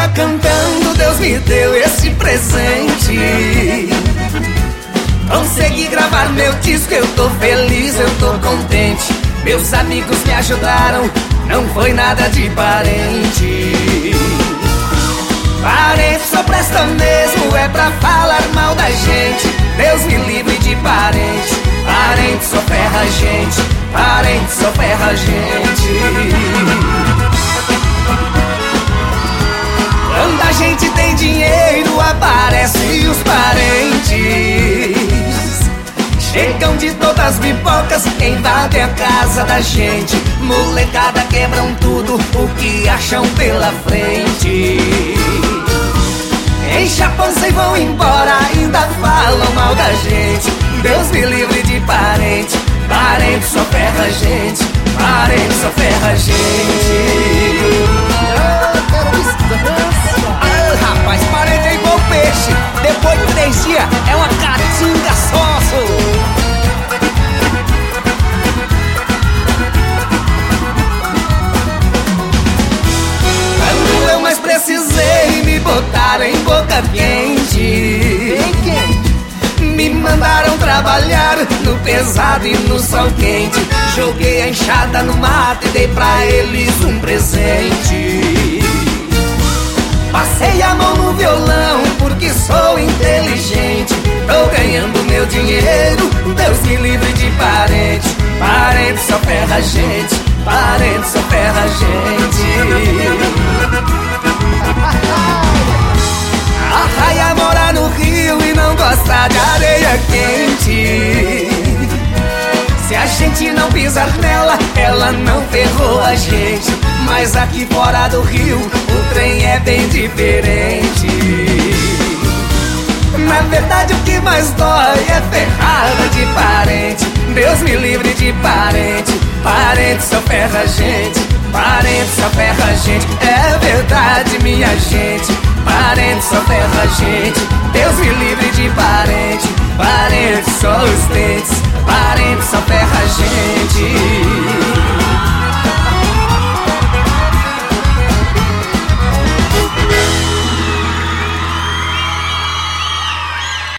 dia cantando, Deus me deu esse presente. Consegui gravar meu disco, eu tô feliz, eu tô contente. Meus amigos me ajudaram, não foi nada de parente. Parente só presta mesmo, é pra falar mal da gente. Deus me livre de parente. Parente só ferra a gente. Parente só ferra a gente. Quando a gente tem dinheiro, aparecem os parentes. Chegam de todas as pipocas, invadem a casa da gente. Molecada quebram tudo o que acham pela frente. Enchem a pança e vão embora, ainda falam mal da gente. Deus me livre de parente. Parente só ferra a gente. Parente só ferra a gente. Rapaz, parente é igual peixe. Depois de 3 dias é uma caatinga sócio. Quando eu mais precisei, me botaram em boca quente. Me mandaram trabalhar no pesado e no sol quente. Joguei a enxada no mato e dei pra eles um presente. Passei a mão no violão porque sou inteligente. Tô ganhando meu dinheiro, Deus me livre de parente. Parente só ferra a gente. Parente só ferra a gente. Arraia mora no Rio e não gosta de areia quente. Se a gente não pisar nela, ela não ferrou a gente. Mas aqui fora do Rio, o trem é bem diferente. Na verdade o que mais dói é ferrada de parente. Deus me livre de parente. Parente só ferra a gente. Parente só ferra a gente. É verdade, minha gente. Parente só ferra a gente. Deus me livre de parente. Parente só os dentes. Parente só ferra a gente.